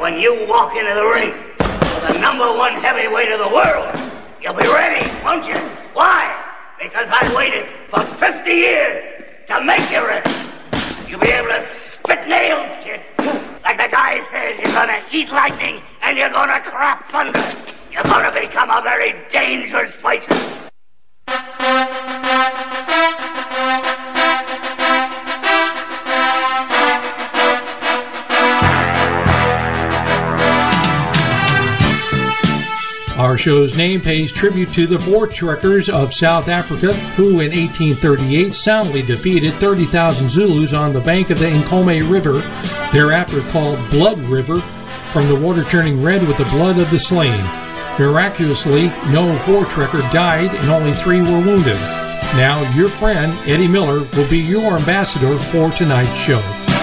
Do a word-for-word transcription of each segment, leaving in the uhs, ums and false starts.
when you walk into the ring with the number one heavyweight of the world, you'll be ready, won't you? Why? Because I waited for fifty years to make you ready. You'll be able to spit nails, kid. Like the guy says, you're gonna eat lightning and you're gonna crap thunder. You're gonna become a very dangerous person. Our show's name pays tribute to the Voortrekkers of South Africa, who in eighteen thirty-eight soundly defeated thirty thousand Zulus on the bank of the Nkomo River, thereafter called Blood River, from the water turning red with the blood of the slain. Miraculously, no Voortrekker died and only three were wounded. Now, your friend, Eddie Miller, will be your ambassador for tonight's show.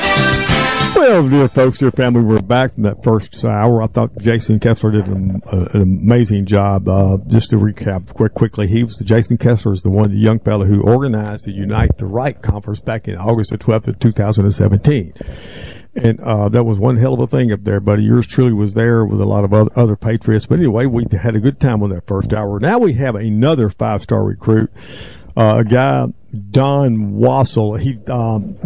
Well, dear folks, dear family, we're back from that first hour. I thought Jason Kessler did an, uh, an amazing job. Uh, just to recap quick, quickly, he was Jason Kessler is the one, the young fellow who organized the Unite the Right conference back in August the twelfth of two thousand seventeen. And uh, that was one hell of a thing up there, buddy. Yours truly was there with a lot of other, other patriots. But anyway, we had a good time on that first hour. Now we have another five-star recruit, uh, a guy, Don Wassel. He um,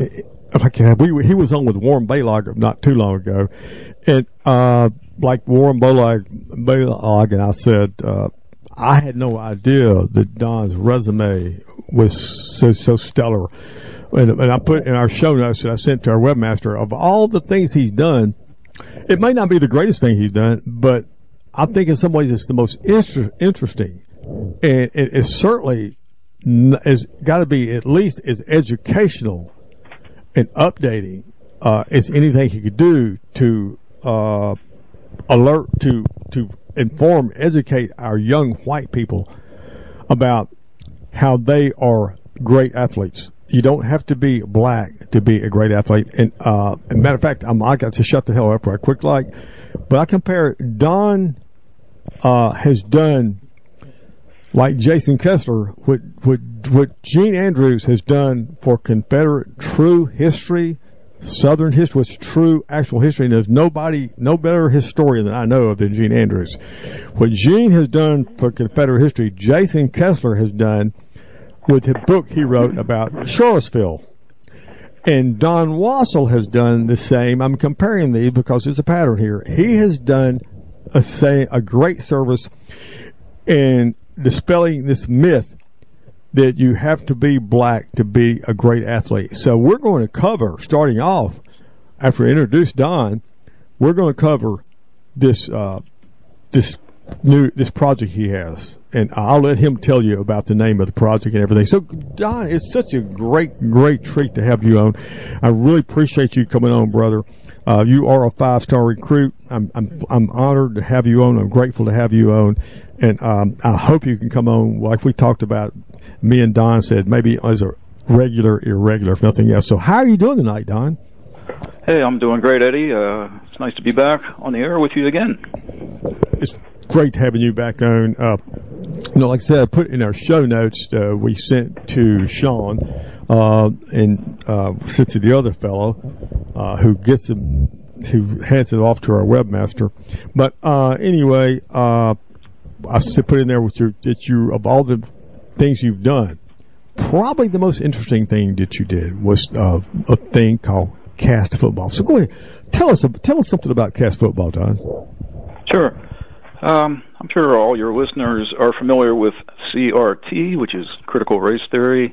we he was on with Warren Balog not too long ago, and uh, like Warren Balog, Balog and I said, uh, I had no idea that Don's resume was so so stellar. And, and I put in our show notes that I sent to our webmaster, of all the things he's done, it may not be the greatest thing he's done, but I think in some ways it's the most inter- interesting. And it, it certainly has got to be at least as educational and updating uh, as anything he could do to uh, alert, to, to inform, educate our young white people about how they are great athletes. You don't have to be black to be a great athlete. And, uh, as a matter of fact, I'm, I got to shut the hell up right quick, like, but I compare Don, uh, has done, like Jason Kessler, what, what, what Gene Andrews has done for Confederate true history, Southern history, what's true actual history. And there's nobody, no better historian than I know of than Gene Andrews. What Gene has done for Confederate history, Jason Kessler has done with the book he wrote about Charlottesville. And Don Wassel has done the same. I'm comparing these because there's a pattern here. He has done a, say, a great service in dispelling this myth that you have to be black to be a great athlete. So we're going to cover, starting off, after I introduce Don, we're going to cover this uh, this new this project he has. And I'll let him tell you about the name of the project and everything. So, Don, it's such a great, great treat to have you on. I really appreciate you coming on, brother. Uh, you are a five-star recruit. I'm, I'm, I'm honored to have you on. I'm grateful to have you on. And, um, I hope you can come on, like we talked about, me and Don said, maybe as a regular, irregular, if nothing else. So how are you doing tonight, Don? Hey, I'm doing great, Eddie. Uh, it's nice to be back on the air with you again. It's great having you back on. Uh, you know, like I said, I put in our show notes, uh, we sent to Sean, uh, and, uh, sent to the other fellow, uh, who gets them, who hands it off to our webmaster. But, uh, anyway, uh, I put in there with your, that you, of all the things you've done, probably the most interesting thing that you did was, uh, a thing called cast football. So go ahead, tell us, tell us something about cast football, Don. Sure. Um, I'm sure all your listeners are familiar with C R T, which is critical race theory,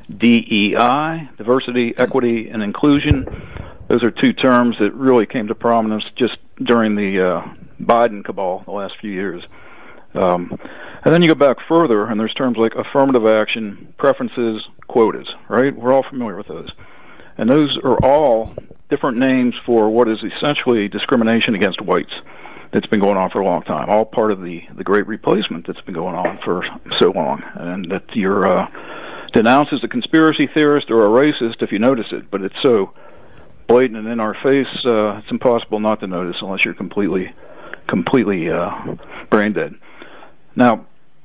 D E I, diversity, equity, and inclusion. Those are two terms that really came to prominence just during the uh, Biden cabal the last few years. Um, and then you go back further, and there's terms like affirmative action, preferences, quotas, right? We're all familiar with those. And those are all different names for what is essentially discrimination against whites that's been going on for a long time, all part of the, the great replacement that's been going on for so long, and that you're uh, denounced as a conspiracy theorist or a racist if you notice it, but it's so blatant and in our face, uh, it's impossible not to notice unless you're completely, completely uh, brain dead. Now,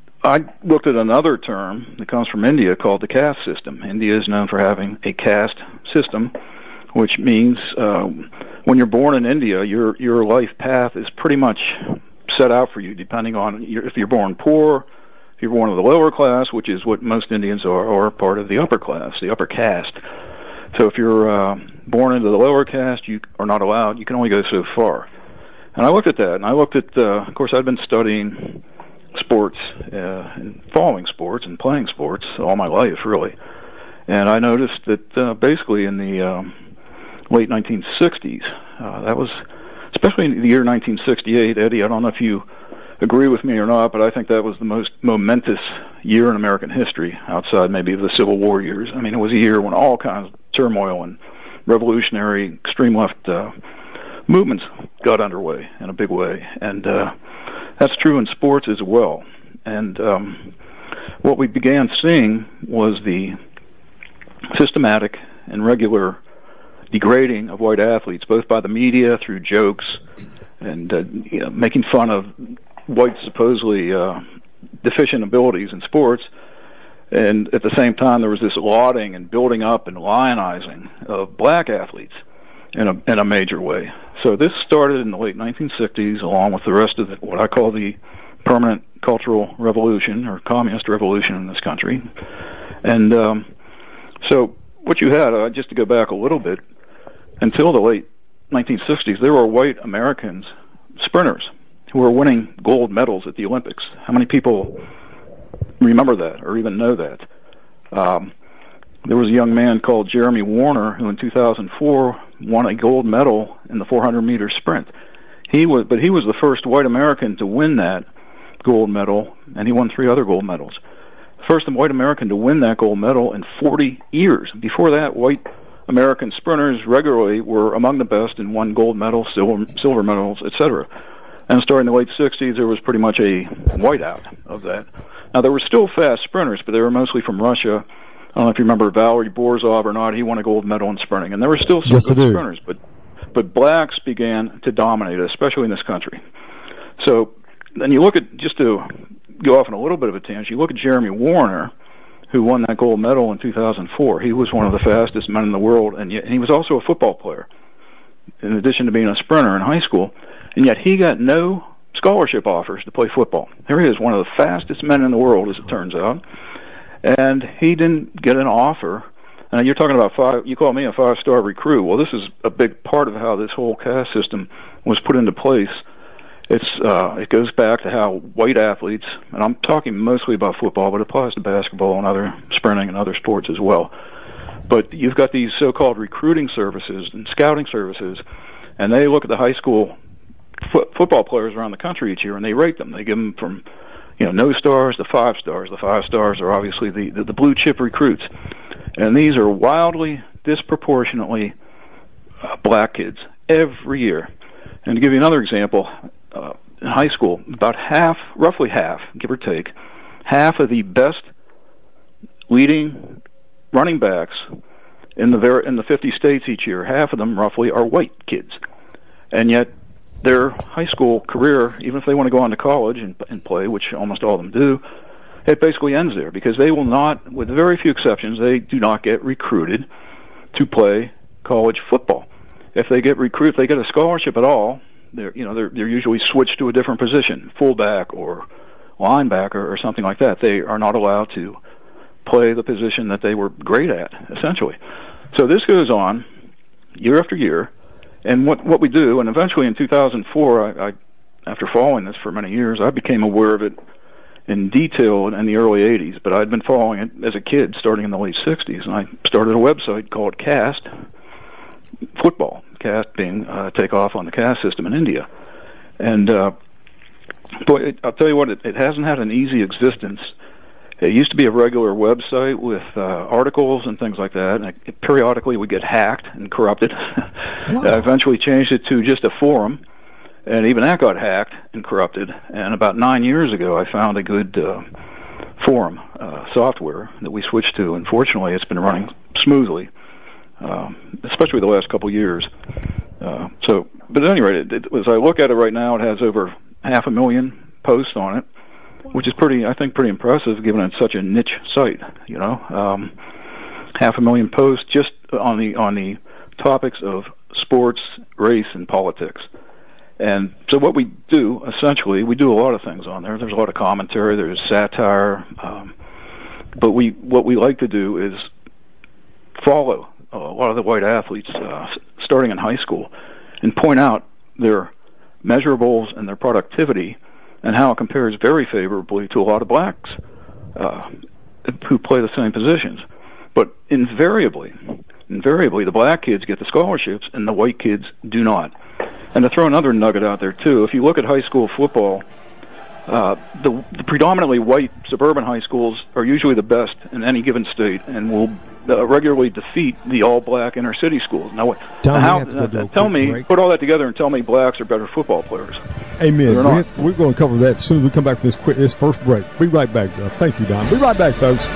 I looked at another term that comes from India called the caste system. India is known for having a caste system which means uh, when you're born in India, your your life path is pretty much set out for you, depending on your, if you're born poor, if you're born of the lower class, which is what most Indians are, or part of the upper class, the upper caste. So if you're uh, born into the lower caste, you are not allowed. You can only go so far. And I looked at that, and I looked at, uh, of course, I'd been studying sports uh, and following sports and playing sports all my life, really. And I noticed that uh, basically in the um, late nineteen sixties, uh, that was, especially in the year nineteen sixty-eight, Eddie, I don't know if you agree with me or not, but I think that was the most momentous year in American history, outside maybe of the Civil War years. I mean, it was a year when all kinds of turmoil and revolutionary extreme left uh, movements got underway in a big way, and uh, that's true in sports as well. And um, what we began seeing was the systematic and regular degrading of white athletes, both by the media through jokes and uh, you know, making fun of white supposedly uh, deficient abilities in sports. And at the same time, there was this lauding and building up and lionizing of black athletes in a in a major way. So this started in the late nineteen sixties, along with the rest of the, what I call the permanent cultural revolution or communist revolution in this country. And um, so what you had, uh, just to go back a little bit, until the late nineteen sixties, there were white Americans, sprinters, who were winning gold medals at the Olympics. How many people remember that or even know that? Um, there was a young man called Jeremy Warner who in two thousand four won a gold medal in the four hundred meter sprint. He was, but he was the first white American to win that gold medal, and he won three other gold medals. First white American to win that gold medal in forty years. Before that, white American sprinters regularly were among the best and won gold medals, silver, silver medals, et cetera. And starting in the late sixties, there was pretty much a whiteout of that. Now, there were still fast sprinters, but they were mostly from Russia. I don't know if you remember Valery Borzov or not. He won a gold medal in sprinting. And there were still some yes, good sprinters, but, but blacks began to dominate, especially in this country. So then you look at, just to go off on a little bit of a tangent, you look at Jeremy Warner, who won that gold medal in two thousand four. He was one of the fastest men in the world, and, yet, and he was also a football player, in addition to being a sprinter in high school. And yet he got no scholarship offers to play football. Here he is, one of the fastest men in the world, as it turns out. And he didn't get an offer. And you're talking about five, you call me a five-star recruit. Well, this is a big part of how this whole caste system was put into place. It's uh, it goes back to how white athletes, and I'm talking mostly about football, but it applies to basketball and other sprinting and other sports as well. But you've got these so-called recruiting services and scouting services, and they look at the high school fo- football players around the country each year, and they rate them. They give them from, you know, no stars to five stars. The five stars are obviously the, the, the blue chip recruits. And these are wildly, disproportionately uh, black kids every year. And to give you another example, uh, in high school, about half, roughly half, give or take, half of the best leading running backs in the ver- in the fifty states each year, half of them roughly are white kids. And yet their high school career, even if they want to go on to college and, and play, which almost all of them do, it basically ends there, because they will not, with very few exceptions, they do not get recruited to play college football. If they get recruited, if they get a scholarship at all, they're you know they're they're usually switched to a different position, fullback or linebacker or something like that. They are not allowed to play the position that they were great at, essentially. So this goes on year after year, and what what we do, and eventually in two thousand four, I, I after following this for many years, I became aware of it in detail in the early eighties, but I'd been following it as a kid starting in the late sixties, and I started a website called Caste Football, Caste being uh, takeoff on the caste system in India. And uh, boy, it, I'll tell you what, it, it hasn't had an easy existence. It used to be a regular website with uh, articles and things like that, and it, periodically would get hacked and corrupted. Wow. I eventually changed it to just a forum, and even that got hacked and corrupted. And about nine years ago, I found a good uh, forum uh, software that we switched to. Unfortunately, it's been running smoothly, um, especially the last couple of years. Uh, so, but at any rate, it, it, as I look at it right now, it has over half a million posts on it, which is pretty, I think, pretty impressive, given it's such a niche site. You know, um, half a million posts just on the on the topics of sports, race, and politics. And so what we do, essentially, we do a lot of things on there. There's a lot of commentary, there's satire, um, but we what we like to do is follow a lot of the white athletes uh, starting in high school and point out their measurables and their productivity and how it compares very favorably to a lot of blacks uh, who play the same positions. But invariably, invariably, the black kids get the scholarships and the white kids do not. And to throw another nugget out there, too, if you look at high school football, uh, the, the predominantly white suburban high schools are usually the best in any given state and will uh, regularly defeat the all-black inner-city schools. Now, Tom, how, uh, tell me, break. put all that together and tell me blacks are better football players. Amen. We have, we're going to cover that as soon as we come back from this, quick, this first break. Be right back, Joe. Thank you, Don. Be right back, folks.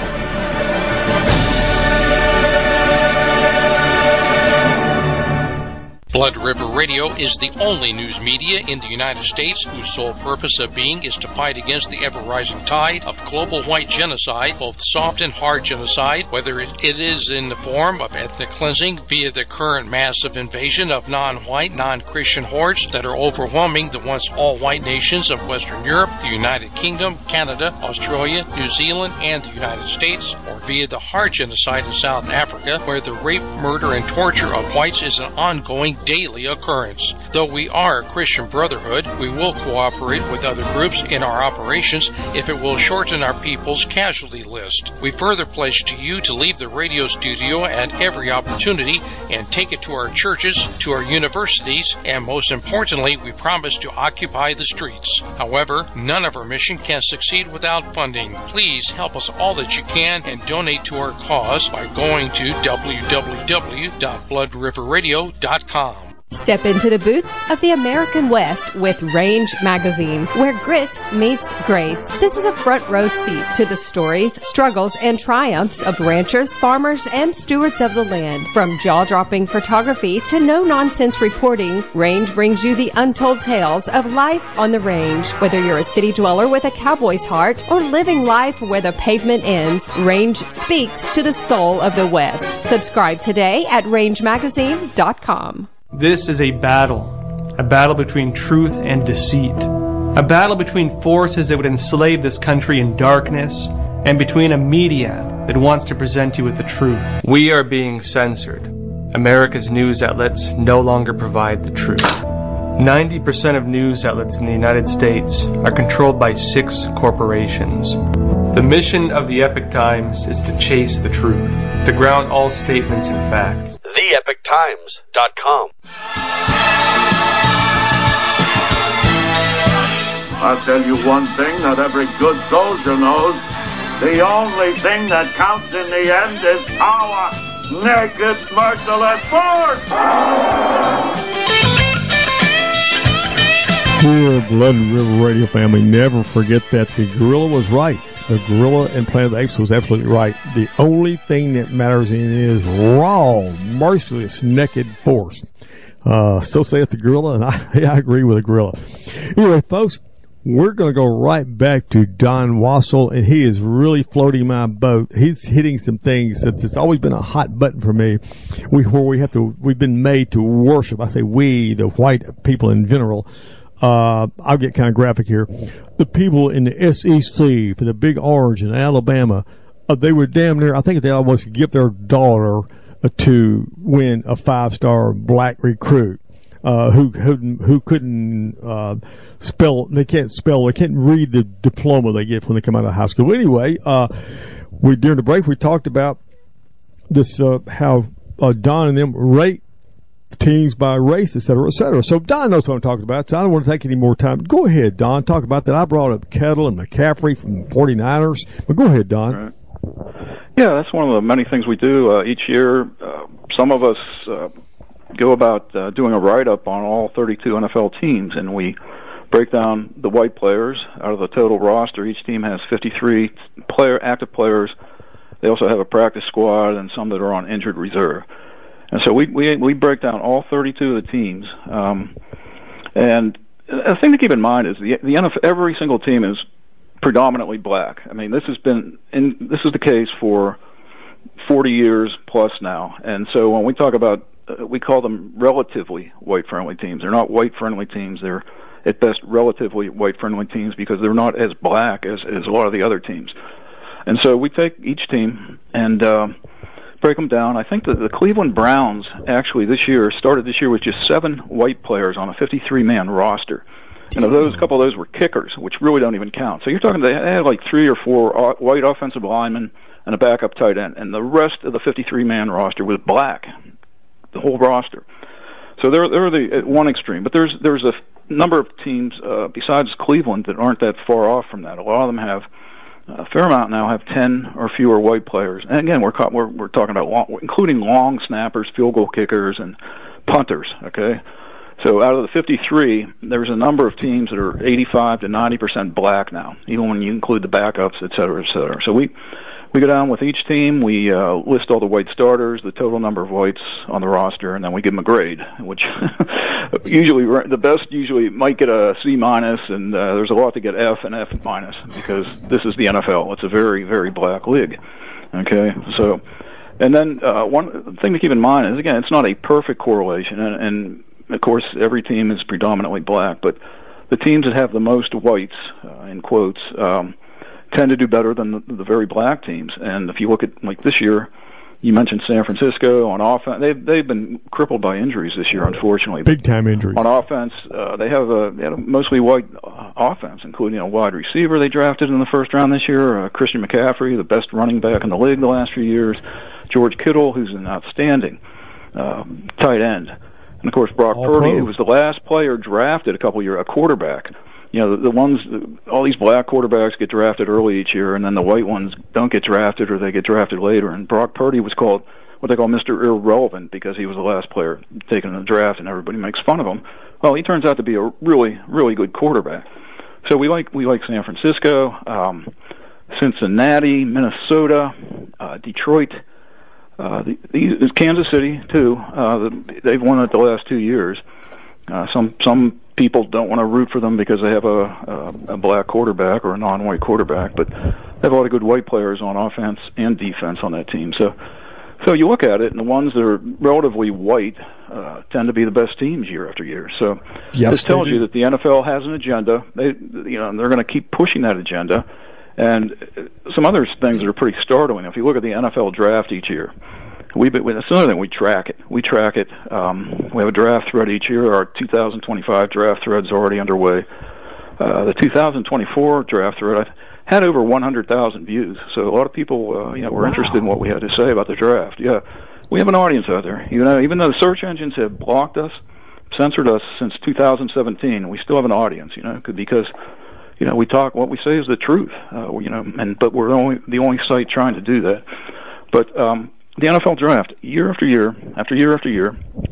Blood River Radio is the only news media in the United States whose sole purpose of being is to fight against the ever-rising tide of global white genocide, both soft and hard genocide, whether it is in the form of ethnic cleansing via the current massive invasion of non-white, non-Christian hordes that are overwhelming the once all-white nations of Western Europe, the United Kingdom, Canada, Australia, New Zealand, and the United States, or via the hard genocide in South Africa, where the rape, murder, and torture of whites is an ongoing daily occurrence. Though we are a Christian brotherhood, we will cooperate with other groups in our operations if it will shorten our people's casualty list. We further pledge to you to leave the radio studio at every opportunity and take it to our churches, to our universities, and most importantly, we promise to occupy the streets. However, none of our mission can succeed without funding. Please help us all that you can and donate to our cause by going to w w w dot blood river radio dot com. Step into the boots of the American West with Range Magazine, where grit meets grace. This is a front row seat to the stories, struggles, and triumphs of ranchers, farmers, and stewards of the land. From jaw-dropping photography to no-nonsense reporting, Range brings you the untold tales of life on the range. Whether you're a city dweller with a cowboy's heart or living life where the pavement ends, Range speaks to the soul of the West. Subscribe today at range magazine dot com. This is a battle, a battle between truth and deceit, a battle between forces that would enslave this country in darkness and between a media that wants to present you with the truth. We are being censored. America's news outlets no longer provide the truth. ninety percent of news outlets in the United States are controlled by six corporations. The mission of the Epoch Times is to chase the truth, to ground all statements in fact. the epoch times dot com. I'll tell you one thing that every good soldier knows. The only thing that counts in the end is power. Naked, merciless force! Dear Blood River Radio family, never forget that the gorilla was right. The gorilla in Planet of the Apes was absolutely right. The only thing that matters in it is raw, merciless, naked force. Uh, so saith the gorilla, and I, I agree with the gorilla. Anyway, folks, we're going to go right back to Don Wassel, and he is really floating my boat. He's hitting some things that it's always been a hot button for me. We where we have to, we've been made to worship. I say we, the white people in general. Uh, I'll get kind of graphic here. The people in the S E C for the Big Orange in Alabama, uh, they were damn near, I think they almost give their daughter uh, to win a five-star black recruit, uh, who, who, who couldn't, uh, spell, they can't spell, they can't read the diploma they get when they come out of high school. Anyway, uh, we, during the break, we talked about this, uh, how, uh, Don and them rate teams by race, et cetera, et cetera. So Don knows what I'm talking about, so I don't want to take any more time. Go ahead, Don. Talk about that. I brought up Kettle and McCaffrey from forty-niners. But go ahead, Don. Right. Yeah, that's one of the many things we do uh, each year. Uh, some of us uh, go about uh, doing a write-up on all thirty-two N F L teams, and we break down the white players out of the total roster. Each team has fifty-three player active players. They also have a practice squad and some that are on injured reserve. And so we, we we break down all thirty-two of the teams. Um, and a thing to keep in mind is the the N F L, every single team is predominantly black. I mean, this has been in, this is the case for forty years plus now. And so when we talk about uh, we call them relatively white-friendly teams. They're not white-friendly teams. They're, at best, relatively white-friendly teams because they're not as black as, as a lot of the other teams. And so we take each team and uh, break them down. I think that the Cleveland Browns actually this year started this year with just seven white players on a fifty-three man roster. And of those, a couple of those were kickers, which really don't even count. So you're talking they had like three or four white offensive linemen and a backup tight end, and the rest of the fifty-three man roster was black, the whole roster. So they're they're the at one extreme, but there's there's a number of teams uh, besides Cleveland that aren't that far off from that. A lot of them have a fair amount now have ten or fewer white players, and again we're we're we're talking about long, including long snappers, field goal kickers, and punters. Okay. So out of the fifty-three, there's a number of teams that are eighty-five to ninety percent black now, even when you include the backups, et cetera, et cetera. So we we go down with each team, we uh, list all the white starters, the total number of whites on the roster, and then we give them a grade, which usually the best usually might get a C minus, and uh, there's a lot to get F and F minus because this is the N F L. It's a very, very black league. Okay, so and then uh, one thing to keep in mind is again, it's not a perfect correlation, and, and of course, every team is predominantly black, but the teams that have the most whites, uh, in quotes, um, tend to do better than the, the very black teams. And if you look at, like this year, you mentioned San Francisco on offense. They've, they've been crippled by injuries this year, unfortunately. Big-time injuries. On offense, uh, they have a, they had a mostly white uh, offense, including a wide receiver they drafted in the first round this year, uh, Christian McCaffrey, the best running back in the league the last few years, George Kittle, who's an outstanding uh, tight end. And, of course, Brock All Purdy, pro. who was the last player drafted a couple of years, a quarterback. You know, the, the ones, all these black quarterbacks get drafted early each year, and then the white ones don't get drafted or they get drafted later. And Brock Purdy was called what they call Mister Irrelevant because he was the last player taken in the draft, and everybody makes fun of him. Well, he turns out to be a really, really good quarterback. So we like we like San Francisco, um, Cincinnati, Minnesota, uh, Detroit. Uh, the, the, Kansas City too. Uh, the, they've won it the last two years. Uh, some some people don't want to root for them because they have a, a, a black quarterback or a non-white quarterback, but they have a lot of good white players on offense and defense on that team. So, so you look at it, and the ones that are relatively white uh, tend to be the best teams year after year. So yes, this tells you that the N F L has an agenda. They, you know, and they're going to keep pushing that agenda. And some other things that are pretty startling. If you look at the N F L draft each year, we that's another thing, we track it. We track it. Um, we have a draft thread each year. Our two thousand twenty-five draft thread's already underway. Uh, the two thousand twenty-four draft thread had over one hundred thousand views. So a lot of people, uh, you know, were wow. interested in what we had to say about the draft. Yeah, we have an audience out there. You know, even though the search engines have blocked us, censored us since two thousand seventeen, we still have an audience. You know, because you know we talk. What we say is the truth. Uh, you know, and but we're only the only site trying to do that. But um, the N F L draft, year after year, after year after year,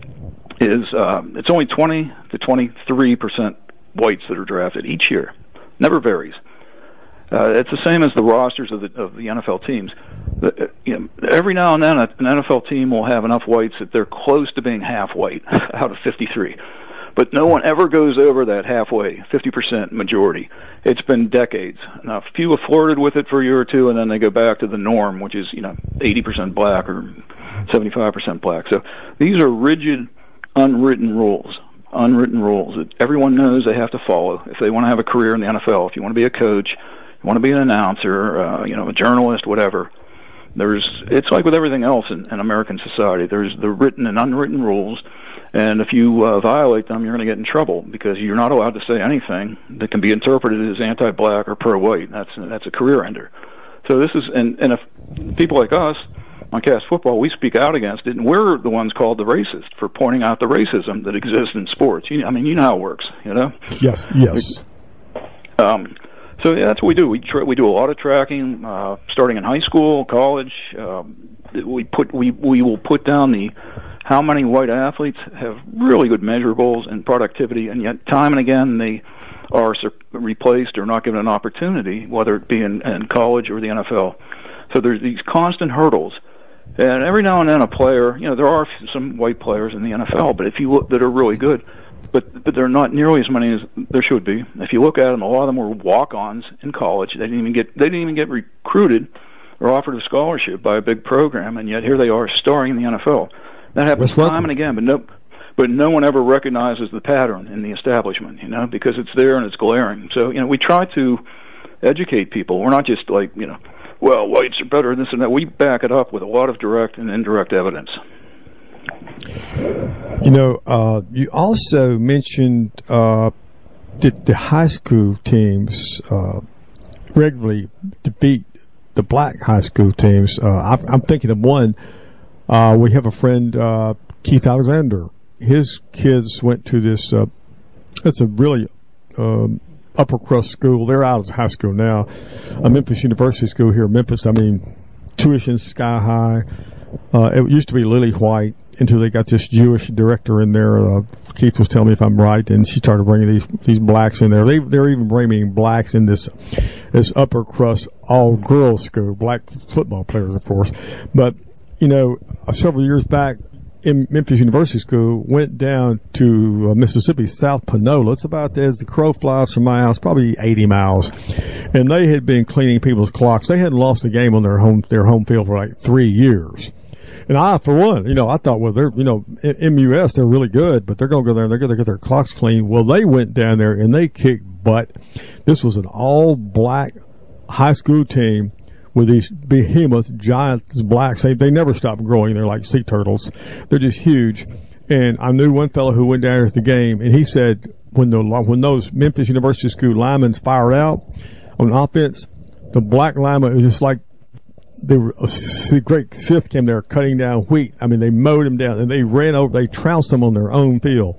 is uh, it's only twenty to twenty-three percent whites that are drafted each year. Never varies. Uh, it's the same as the rosters of the of the N F L teams. The, you know, every now and then, an N F L team will have enough whites that they're close to being half white out of fifty-three. But no one ever goes over that halfway, fifty percent majority. It's been decades. Now, a few have flirted with it for a year or two, and then they go back to the norm, which is, you know, eighty percent black or seventy-five percent black. So these are rigid, unwritten rules, unwritten rules that everyone knows they have to follow if they want to have a career in the N F L. If you want to be a coach, you want to be an announcer, uh, you know, a journalist, whatever. There's, it's like with everything else in, in American society. There's the written and unwritten rules. And if you uh, violate them, you're going to get in trouble because you're not allowed to say anything that can be interpreted as anti-black or pro-white. That's that's a career ender. So this is, and, and if people like us on Cast Football, we speak out against it, and we're the ones called the racist for pointing out the racism that exists in sports. You, I mean, you know how it works, you know? Yes, yes. Um, so yeah, that's what we do. We tra- we do a lot of tracking, uh, starting in high school, college. Um, we put we we will put down the how many white athletes have really good measurables and productivity, and yet time and again they are sur- replaced or not given an opportunity, whether it be in, in college or the N F L. So there's these constant hurdles. And every now and then a player, you know, there are some white players in the N F L, but if you look, that are really good, but but they're not nearly as many as there should be. If you look at them, a lot of them were walk-ons in college. They didn't even get they didn't even get recruited or offered a scholarship by a big program, and yet here they are starring in the N F L. That happens Wes time Welker. and again, but no, but no one ever recognizes the pattern in the establishment, you know, because it's there and it's glaring. So, you know, we try to educate people. We're not just like, you know, well, whites are better than this and that. We back it up with a lot of direct and indirect evidence. You know, uh, you also mentioned uh, that the high school teams uh, regularly defeat the black high school teams. Uh, I've, I'm thinking of one. Uh, we have a friend, uh, Keith Alexander. His kids went to this. Uh, it's a really um, upper crust school. They're out of high school now. A Memphis University school here in Memphis. I mean, tuition sky high. Uh, it used to be Lily White until they got this Jewish director in there. Uh, Keith was telling me if I'm right, and she started bringing these these blacks in there. They they're even bringing blacks in this this upper crust all girls school. Black football players, of course, but you know, uh, several years back. In Memphis University School, went down to uh, Mississippi, South Panola. It's about as the crow flies from my house, probably eighty miles. And they had been cleaning people's clocks. They hadn't lost a game on their home their home field for like three years. And I, for one, you know, I thought, well, they're, you know, M U S, they're really good, but they're going to go there and they're going to get their clocks cleaned. Well, they went down there and they kicked butt. This was an all-black high school team with these behemoth, giant blacks. They, they never stop growing. They're like sea turtles. They're just huge. And I knew one fellow who went down there at the game, and he said when the when those Memphis University School linemen fired out on offense, the black linemen, it was just like they were, a great Sith came there cutting down wheat. I mean, they mowed them down, and they ran over, they trounced them on their own field.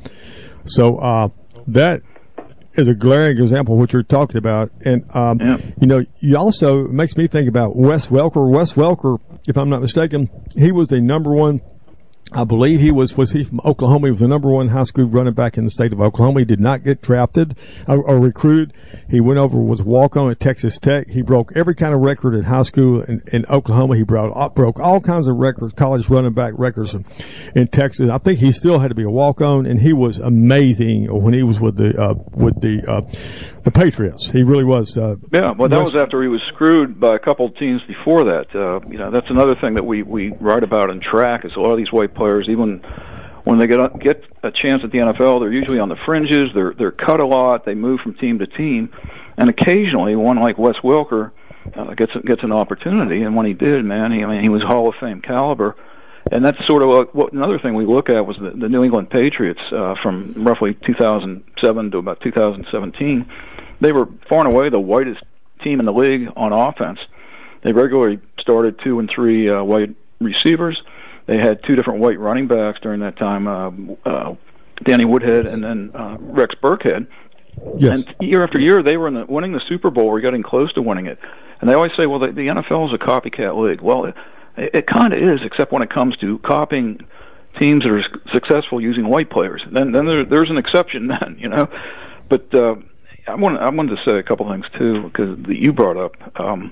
So uh, that is a glaring example of what you're talking about. And, um, yeah. you know, you also, it makes me think about Wes Welker. Wes Welker, if I'm not mistaken, he was the number one, I believe he was, was he from Oklahoma? He was the number one high school running back in the state of Oklahoma. He did not get drafted or, or recruited. He went over, was walk-on at Texas Tech. He broke every kind of record in high school in, in Oklahoma. He broke, broke all kinds of records, college running back records in, in Texas. I think he still had to be a walk-on, and he was amazing when he was with the, uh, with the, uh, the Patriots. He really was. Uh, yeah, well, that was after he was screwed by a couple of teams before that. Uh, you know, that's another thing that we, we write about in track is a lot of these white players, even when they get get a chance at the N F L, they're usually on the fringes. They're they're cut a lot. They move from team to team, and occasionally one like Wes Welker uh, gets gets an opportunity. And when he did, man, he, I mean, he was Hall of Fame caliber. And that's sort of a, what another thing we look at was the, the New England Patriots uh, from roughly two thousand seven to about two thousand seventeen. They were far and away the whitest team in the league on offense. They regularly started two and three uh, white receivers. They had two different white running backs during that time, uh, uh, Danny Woodhead and then uh, Rex Burkhead. Yes. And year after year, they were in the, winning the Super Bowl or getting close to winning it. And they always say, well, the, the N F L is a copycat league. Well, it, it kind of is, except when it comes to copying teams that are successful using white players. Then, then there, there's an exception then, you know. But uh, I want I wanted to say a couple things too, because you brought up. Um,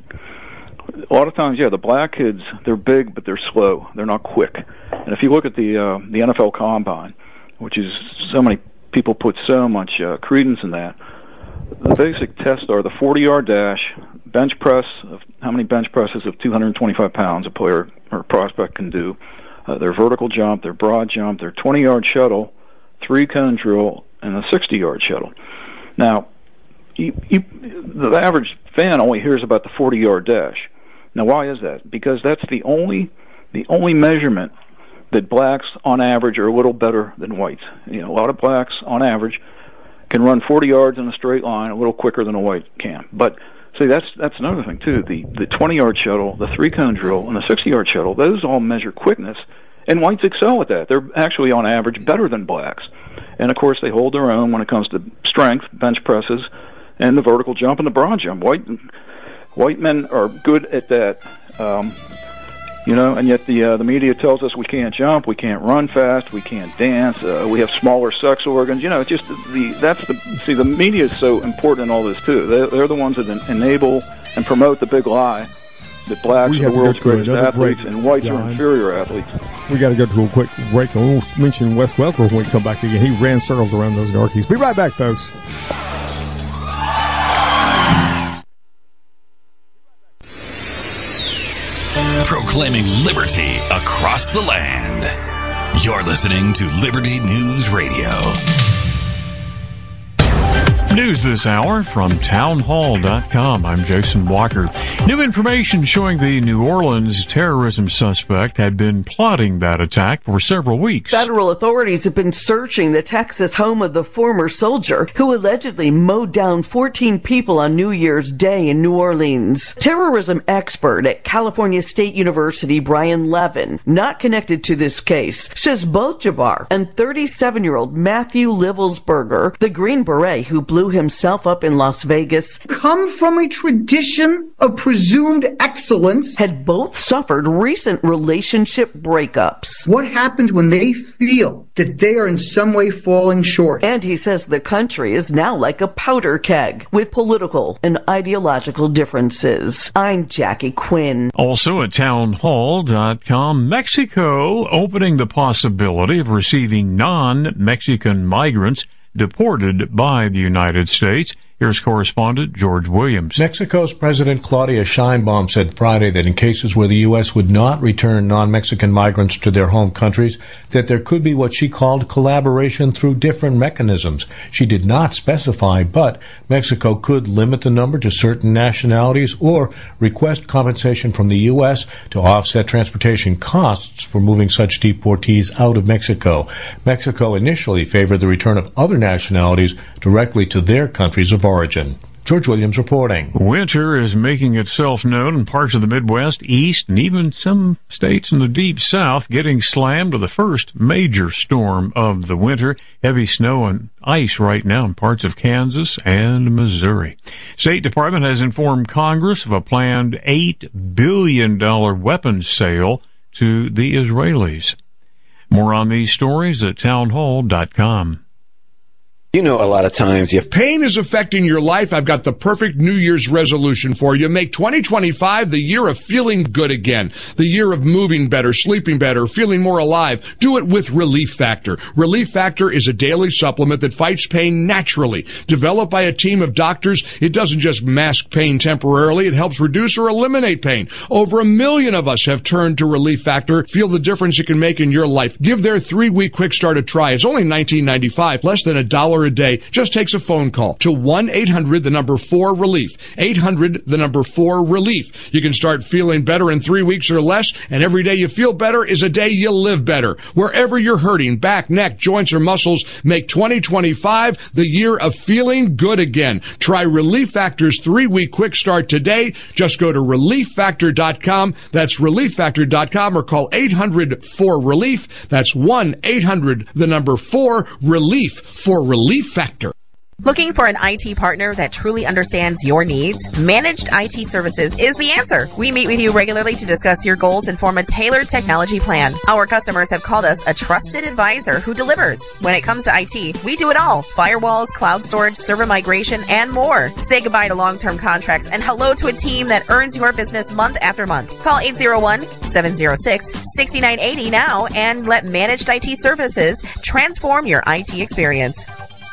A lot of times, yeah, the black kids, they're big, but they're slow. They're not quick. And if you look at the uh, the N F L Combine, which is so many people put so much uh, credence in that, the basic tests are the forty-yard dash, bench press, of how many bench presses of two hundred twenty-five pounds a player or prospect can do, uh, their vertical jump, their broad jump, their twenty-yard shuttle, three-cone drill, and a sixty-yard shuttle. Now, you, you, the average fan only hears about the forty-yard dash. Now, why is that? Because that's the only the only measurement that blacks, on average, are a little better than whites. You know, a lot of blacks, on average, can run forty yards in a straight line a little quicker than a white can. But see, that's that's another thing too. The the twenty-yard shuttle, the three-cone drill, and the sixty-yard shuttle, those all measure quickness, and whites excel at that. They're actually, on average, better than blacks. And of course, they hold their own when it comes to strength, bench presses, and the vertical jump and the broad jump. White white men are good at that, um, you know. And yet the uh, the media tells us we can't jump, we can't run fast, we can't dance, uh, we have smaller sex organs. You know, it's just the that's the see the media is so important in all this too. They're, they're the ones that enable and promote the big lie that blacks are the world's greatest athletes and whites John. are inferior athletes. We got to go to a quick break. And we'll mention Wes Welker when we come back again. He ran circles around those darkies. Be right back, folks. Proclaiming liberty across the land. You're listening to Liberty News Radio. News this hour from town hall dot com. I'm Jason Walker. New information showing the New Orleans terrorism suspect had been plotting that attack for several weeks. Federal authorities have been searching the Texas home of the former soldier who allegedly mowed down fourteen people on New Year's Day in New Orleans. Terrorism expert at California State University, Brian Levin, not connected to this case, says both Jabbar and thirty-seven-year-old Matthew Livelsberger, the Green Beret who blew himself up in Las Vegas, come from a tradition of presumed excellence, had both suffered recent relationship breakups. What happens when they feel that they are in some way falling short? And he says the country is now like a powder keg with political and ideological differences. I'm Jackie Quinn. Also at town hall dot com, Mexico opening the possibility of receiving non-Mexican migrants deported by the United States. Here's correspondent George Williams. Mexico's President Claudia Sheinbaum said Friday that in cases where the U S would not return non-Mexican migrants to their home countries, that there could be what she called collaboration through different mechanisms. She did not specify, but Mexico could limit the number to certain nationalities or request compensation from the U S to offset transportation costs for moving such deportees out of Mexico. Mexico initially favored the return of other nationalities directly to their countries of origin. George Williams reporting. Winter is making itself known in parts of the Midwest, East, and even some states in the Deep South, getting slammed with the first major storm of the winter. Heavy snow and ice right now in parts of Kansas and Missouri. State Department has informed Congress of a planned eight billion dollars weapons sale to the Israelis. More on these stories at town hall dot com. You know, a lot of times you have pain is affecting your life. I've got the perfect New Year's resolution for you. Make twenty twenty-five the year of feeling good again. The year of moving better, sleeping better, feeling more alive. Do it with Relief Factor. Relief Factor is a daily supplement that fights pain naturally. Developed by a team of doctors, it doesn't just mask pain temporarily. It helps reduce or eliminate pain. Over a million of us have turned to Relief Factor. Feel the difference it can make in your life. Give their three-week quick start a try. It's only nineteen ninety-five, less than a dollar a day. Just takes a phone call to one eight hundred the number four relief. eight hundred the number four relief. You can start feeling better in three weeks or less, and every day you feel better is a day you live better. Wherever you're hurting, back, neck, joints, or muscles, make twenty twenty-five the year of feeling good again. Try Relief Factor's three-week quick start today. Just go to relief factor dot com. That's relief factor dot com, or call eight hundred four relief. That's one eight hundred the number four relief for Relief Factor. Looking for an I T partner that truly understands your needs? Managed I T Services is the answer. We meet with you regularly to discuss your goals and form a tailored technology plan. Our customers have called us a trusted advisor who delivers. When it comes to I T, we do it all. Firewalls, cloud storage, server migration, and more. Say goodbye to long-term contracts and hello to a team that earns your business month after month. Call eight zero one, seven zero six, six nine eight zero now and let Managed I T Services transform your I T experience.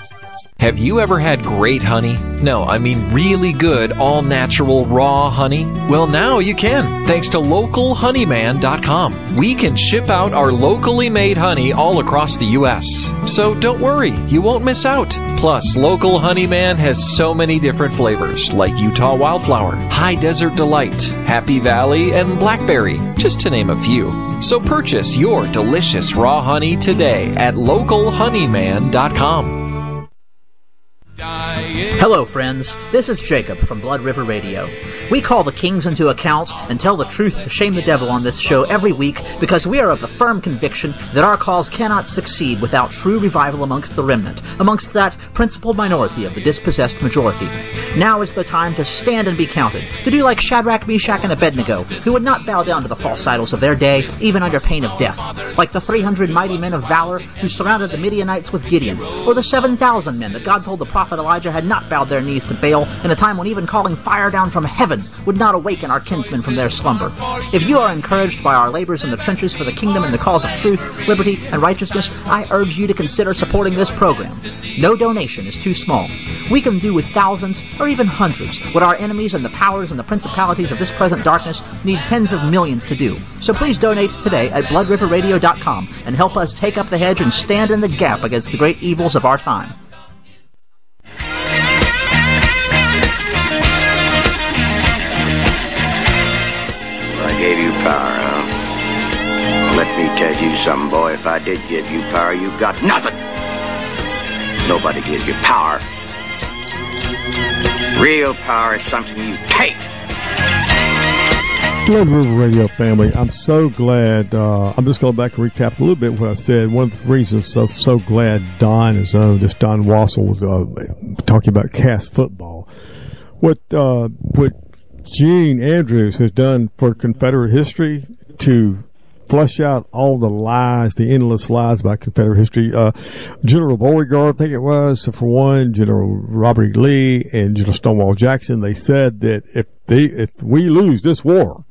Have you ever had great honey? No, I mean really good, all-natural, raw honey? Well, now you can, thanks to local honeyman dot com. We can ship out our locally made honey all across the U S. So don't worry, you won't miss out. Plus, Local Honeyman has so many different flavors, like Utah Wildflower, High Desert Delight, Happy Valley, and Blackberry, just to name a few. So purchase your delicious raw honey today at local honeyman dot com. Hello, friends. This is Jacob from Blood River Radio. We call the kings into account and tell the truth to shame the devil on this show every week because we are of the firm conviction that our cause cannot succeed without true revival amongst the remnant, amongst that principal minority of the dispossessed majority. Now is the time to stand and be counted, to do like Shadrach, Meshach, and Abednego, who would not bow down to the false idols of their day, even under pain of death, like the three hundred mighty men of valor who surrounded the Midianites with Gideon, or the seven thousand men that God told the prophet prophet Elijah had not bowed their knees to Baal in a time when even calling fire down from heaven would not awaken our kinsmen from their slumber. If you are encouraged by our labors in the trenches for the kingdom and the cause of truth, liberty, and righteousness, I urge you to consider supporting this program. No donation is too small. We can do with thousands or even hundreds what our enemies and the powers and the principalities of this present darkness need tens of millions to do. So please donate today at blood river radio dot com and help us take up the hedge and stand in the gap against the great evils of our time. I gave you power, huh? Let me tell you something, boy. If I did give you power, you got nothing. Nobody gives you power. Real power is something you take. Blood River Radio family, I'm so glad. Uh, I'm just going back and recap a little bit what I said. One of the reasons so so glad Don is on this. Don Wassel was uh, talking about Cass football. What uh, what Gene Andrews has done for Confederate history to flush out all the lies, the endless lies about Confederate history. Uh, General Beauregard, I think it was, for one, General Robert E. Lee, and General Stonewall Jackson. They said that if they if we lose this war,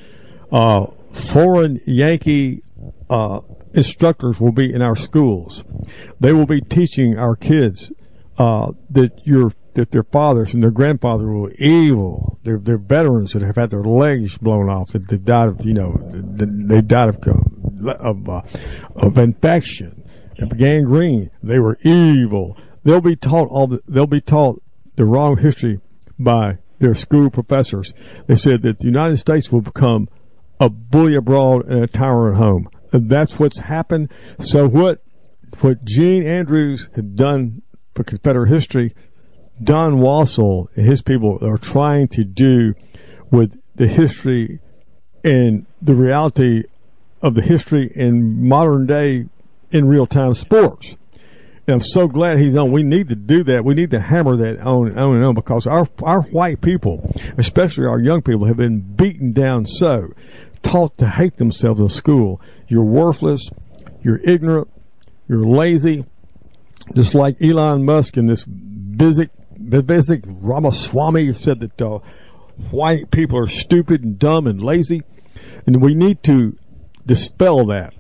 Uh, foreign Yankee uh, instructors will be in our schools. They will be teaching our kids uh, that your that their fathers and their grandfathers were evil. They're, they're veterans that have had their legs blown off. That they've died of, you know, they died of of, uh, of infection, of gangrene. They were evil. They'll be taught all. The, they'll be taught the wrong history by their school professors. They said that the United States will become a bully abroad and a tyrant at home. And that's what's happened. So what what Gene Andrews had done for Confederate history, Don Wassel and his people are trying to do with the history and the reality of the history in modern day in real time sports. And I'm so glad he's on. We need to do that. We need to hammer that on and on and on, because our our white people, especially our young people, have been beaten down so, taught to hate themselves in school. You're worthless. You're ignorant. You're lazy. Just like Elon Musk and this Vivek, Vivek Ramaswamy said that uh, white people are stupid and dumb and lazy. And we need to dispel that.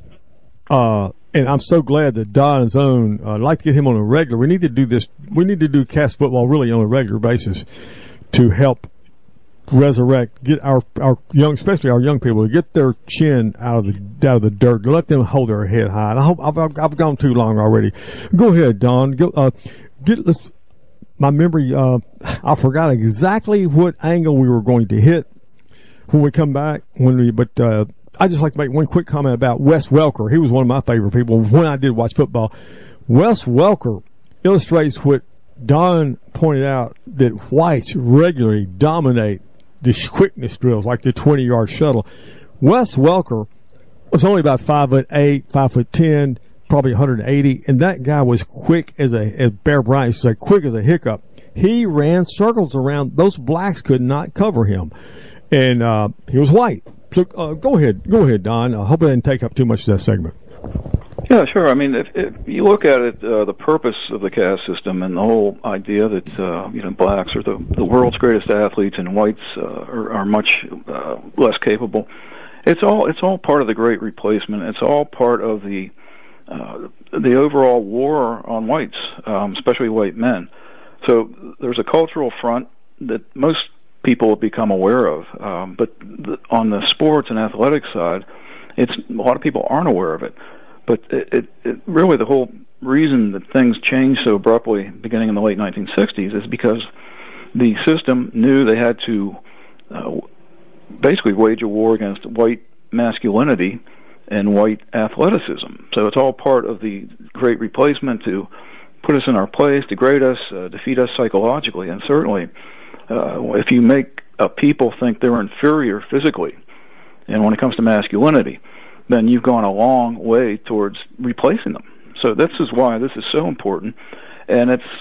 Uh, and I'm so glad that Don's on. Uh, I'd like to get him on a regular. We need to do this. We need to do Cass football really on a regular basis to help resurrect, get our our young, especially our young people, to get their chin out of the out of the dirt, to let them hold their head high. And I hope I've, I've, I've gone too long already. Go ahead, Don. Go, uh, get let's, my memory. Uh, I forgot exactly what angle we were going to hit when we come back. When we, but uh, I just like to make one quick comment about Wes Welker. He was one of my favorite people when I did watch football. Wes Welker illustrates what Don pointed out, that whites regularly dominate the quickness drills, like the twenty-yard shuttle. Wes Welker was only about five foot eight, five foot ten, probably one hundred eighty, and that guy was quick as a, as Bear Bryant said, quick as a hiccup. He ran circles around. Those blacks could not cover him, and uh, he was white. So uh, go ahead, go ahead, Don. I hope I didn't take up too much of that segment. Yeah, sure. I mean, if, if you look at it, uh, the purpose of the caste system and the whole idea that uh, you know blacks are the, the world's greatest athletes and whites uh, are, are much uh, less capable. It's all it's all part of the Great Replacement. It's all part of the uh, the overall war on whites, um, especially white men. So there's a cultural front that most people have become aware of, um, but the, on the sports and athletic side, it's a lot of people aren't aware of it. But it, it, it really, the whole reason that things changed so abruptly beginning in the late nineteen sixties is because the system knew they had to uh, basically wage a war against white masculinity and white athleticism. So it's all part of the Great Replacement to put us in our place, degrade us, uh, defeat us psychologically. And certainly, uh, if you make a people think they're inferior physically, and when it comes to masculinity, then you've gone a long way towards replacing them. So this is why this is so important, and it's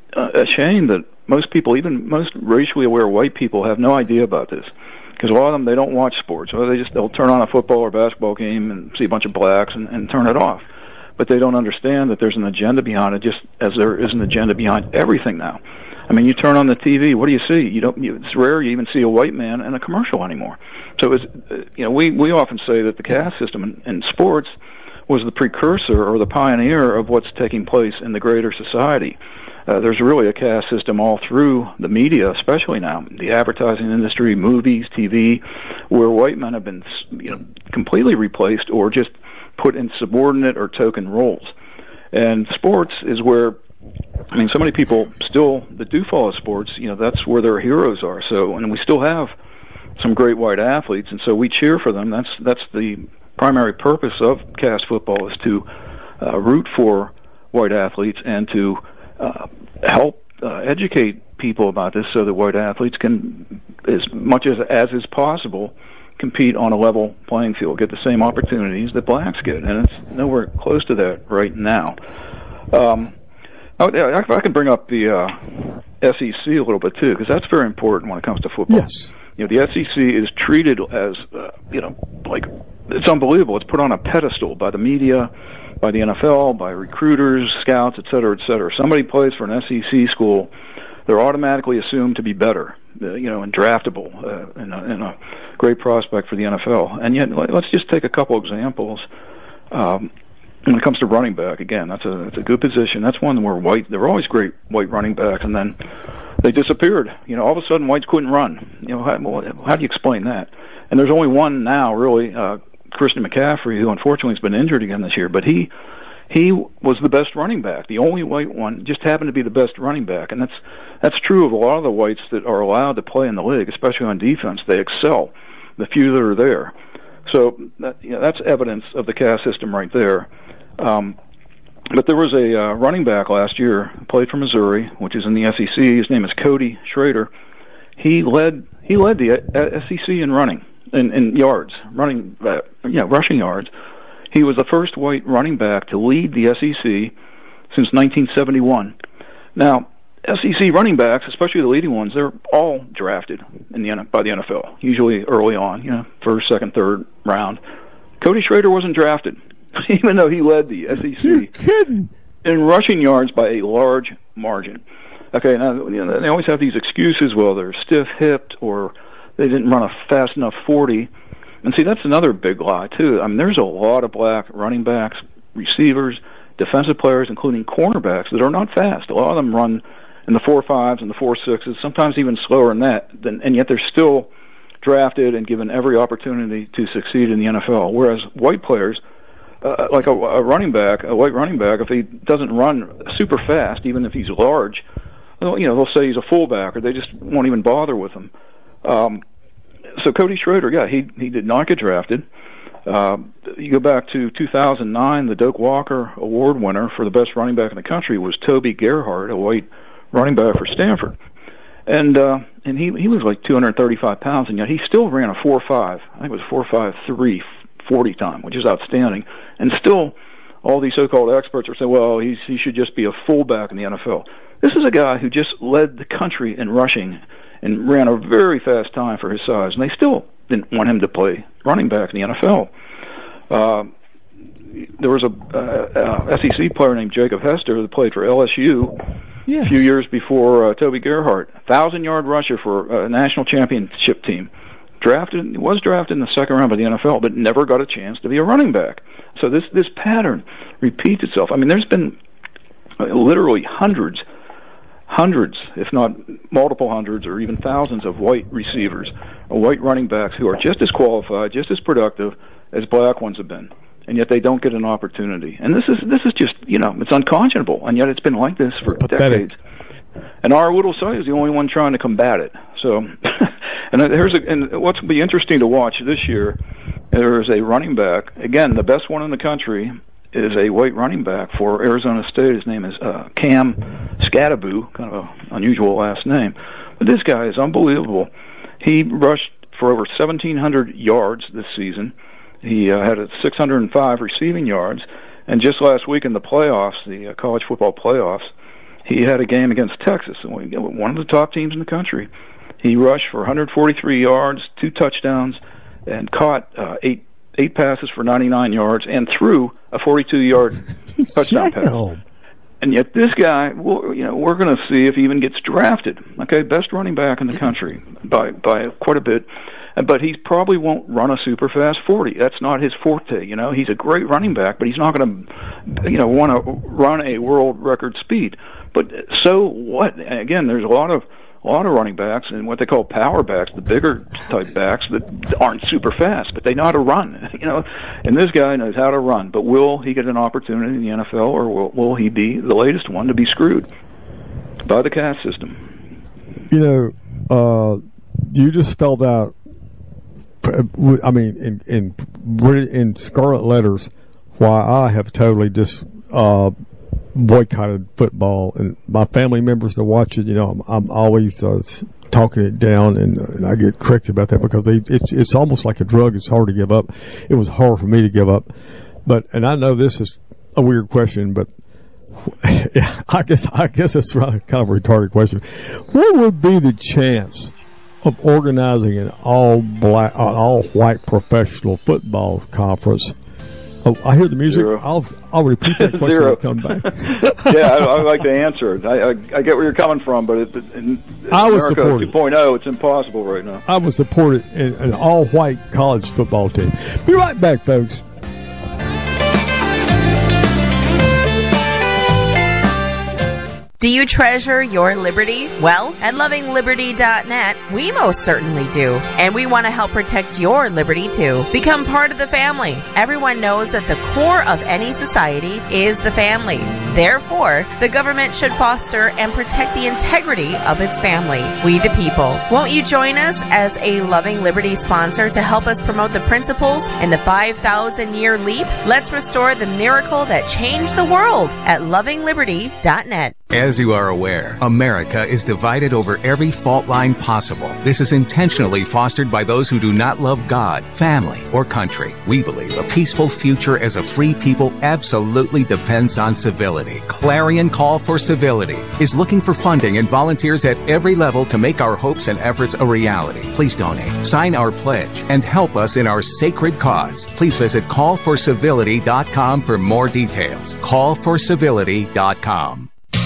a shame that most people, even most racially aware white people, have no idea about this, because a lot of them, they don't watch sports, or they just they'll turn on a football or basketball game and see a bunch of blacks and, and turn it off. but they don't understand that there's an agenda behind it, just as there is an agenda behind everything now. I mean, you turn on the T V, what do you see? You don't. You, it's rare you even see a white man in a commercial anymore. So, it's, you know, we we often say that the caste system in, in sports was the precursor or the pioneer of what's taking place in the greater society. Uh, there's really a caste system all through the media, especially now, the advertising industry, movies, T V, where white men have been, you know, completely replaced or just put in subordinate or token roles. And sports is where, I mean, so many people still that do follow sports, you know, that's where their heroes are. So, and we still have some great white athletes, and so we cheer for them. That's that's the primary purpose of caste football, is to uh, root for white athletes and to uh, help uh, educate people about this, so that white athletes can, as much as as is possible, compete on a level playing field, get the same opportunities that blacks get, and it's nowhere close to that right now. Um, I, I can bring up the uh, S E C a little bit too, because that's very important when it comes to football. Yes. You know, the S E C is treated as, uh, you know, like, it's unbelievable. It's put on a pedestal by the media, by the N F L, by recruiters, scouts, et cetera, et cetera. Somebody plays for an S E C school, they're automatically assumed to be better, uh, you know, and draftable, uh, and, a, and a great prospect for the N F L. And yet, let's just take a couple examples. Um, when it comes to running back, again, that's a that's a good position. That's one where white, there were always great white running backs, and then they disappeared. You know, all of a sudden, whites couldn't run. You know, how, well, how do you explain that? And there's only one now, really, uh, Christian McCaffrey, who unfortunately has been injured again this year, but he he was the best running back. The only white one just happened to be the best running back, and that's that's true of a lot of the whites that are allowed to play in the league, especially on defense. They excel, the few that are there. So that, you know, that's evidence of the caste system right there. Um, but there was a uh, running back last year, played for Missouri, which is in the S E C. His name is Cody Schrader. He led he led the S E C in running, in, in yards, running, uh, yeah, rushing yards. He was the first white running back to lead the S E C since nineteen seventy-one. Now, S E C running backs, especially the leading ones, they're all drafted in the by the N F L, usually early on, you know, first, second, third round. Cody Schrader wasn't drafted, even though he led the S E C in rushing yards by a large margin. Okay, now, you know, they always have these excuses, well, they're stiff-hipped or they didn't run a fast enough forty. And see, that's another big lie, too. I mean, there's a lot of black running backs, receivers, defensive players, including cornerbacks, that are not fast. A lot of them run in the four fives and the four sixes, sometimes even slower than that, and yet they're still drafted and given every opportunity to succeed in the N F L. Whereas white players, uh, like a, a running back, a white running back, if he doesn't run super fast, even if he's large, you know, they'll say he's a fullback, or they just won't even bother with him. Um, so Cody Schrader, yeah, he he did not get drafted. Uh, you go back to two thousand nine, the Doak Walker Award winner for the best running back in the country was Toby Gerhart, a white running back for Stanford. And uh, and he he was like two hundred thirty-five pounds, and yet he still ran a four five. I think it was a four five three forty time, which is outstanding. And still, all these so-called experts are saying, well, he's, he should just be a fullback in the N F L. This is a guy who just led the country in rushing and ran a very fast time for his size, and they still didn't want him to play running back in the N F L. Uh, there was a uh, uh, S E C player named Jacob Hester that played for L S U yes. a few years before uh, Toby Gerhart, thousand-yard rusher for a national championship team. Drafted, was drafted in the second round by the N F L, but never got a chance to be a running back. So this this pattern repeats itself. I mean, there's been literally hundreds, hundreds, if not multiple hundreds or even thousands of white receivers or white running backs who are just as qualified, just as productive as black ones have been, and yet they don't get an opportunity. And this is this is just, you know, it's unconscionable, and yet it's been like this for decades. And our little site is the only one trying to combat it. So, and here's a, and what's be interesting to watch this year. There is a running back, again, the best one in the country is a white running back for Arizona State. His name is uh, Cam Skattebo, kind of an unusual last name. But this guy is unbelievable. He rushed for over seventeen hundred yards this season. He uh, had a six hundred five receiving yards. And just last week in the playoffs, the uh, college football playoffs, he had a game against Texas, one of the top teams in the country. He rushed for one hundred forty-three yards, two touchdowns, and caught uh, eight eight passes for ninety-nine yards and threw a forty-two-yard touchdown pass. And yet this guy, well, you know, we're going to see if he even gets drafted. Okay, best running back in the country by by quite a bit. But he probably won't run a super fast forty. That's not his forte. You know, he's a great running back, but he's not going to, you know, want to run a world record speed. But so what? Again, there's a lot of a lot of running backs and what they call power backs, the bigger type backs that aren't super fast, but they know how to run. You know, and this guy knows how to run. But will he get an opportunity in the N F L, or will, will he be the latest one to be screwed by the caste system? You know, uh, you just spelled out. I mean, in in in scarlet letters, why I have totally just uh, boycotted football, and my family members that watch it, you know, I'm, I'm always uh, talking it down, and, uh, and I get corrected about that because they, it's it's almost like a drug. It's hard to give up. It was hard for me to give up, but and I know this is a weird question, but yeah, I guess I guess it's kind of a retarded question. What would be the chance of organizing an all black, an all white professional football conference? Oh, I hear the music. Zero. I'll I'll repeat that question Zero. when I come back. Yeah, I, I'd like to answer it. I, I, I get where you're coming from, but it, in, in I was America supported. two point oh, it's impossible right now. I would support it in an all white college football team. Be right back, folks. Do you treasure your liberty? Well, at loving liberty dot net, we most certainly do. And we want to help protect your liberty too. Become part of the family. Everyone knows that the core of any society is the family. Therefore, the government should foster and protect the integrity of its family. We the people. Won't you join us as a Loving Liberty sponsor to help us promote the principles in the five thousand year leap? Let's restore the miracle that changed the world at loving liberty dot net. As you are aware, America is divided over every fault line possible. This is intentionally fostered by those who do not love God, family, or country. We believe a peaceful future as a free people absolutely depends on civility. Clarion Call for Civility is looking for funding and volunteers at every level to make our hopes and efforts a reality. Please donate, sign our pledge, and help us in our sacred cause. Please visit call for civility dot com for more details. call for civility dot com.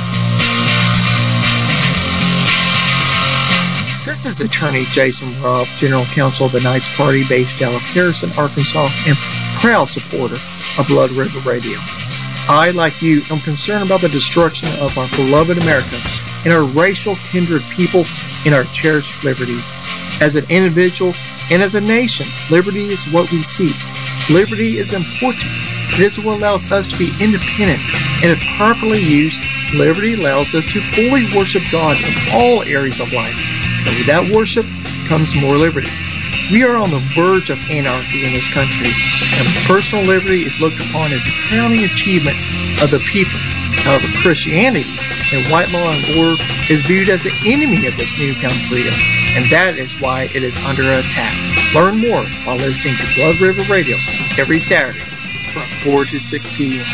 This is Attorney Jason Ruff, General Counsel of the Knights Party based out of Harrison, Arkansas, and proud supporter of Blood River Radio. I, like you, am concerned about the destruction of our beloved America and our racial kindred people and our cherished liberties. As an individual and as a nation, liberty is what we seek. Liberty is important. It is what allows us to be independent, and if properly used, liberty allows us to fully worship God in all areas of life. And with that worship comes more liberty. We are on the verge of anarchy in this country, and personal liberty is looked upon as a crowning achievement of the people. However, Christianity and white law and order is viewed as the enemy of this newfound freedom, and that is why it is under attack. Learn more while listening to Blood River Radio every Saturday from four to six p.m.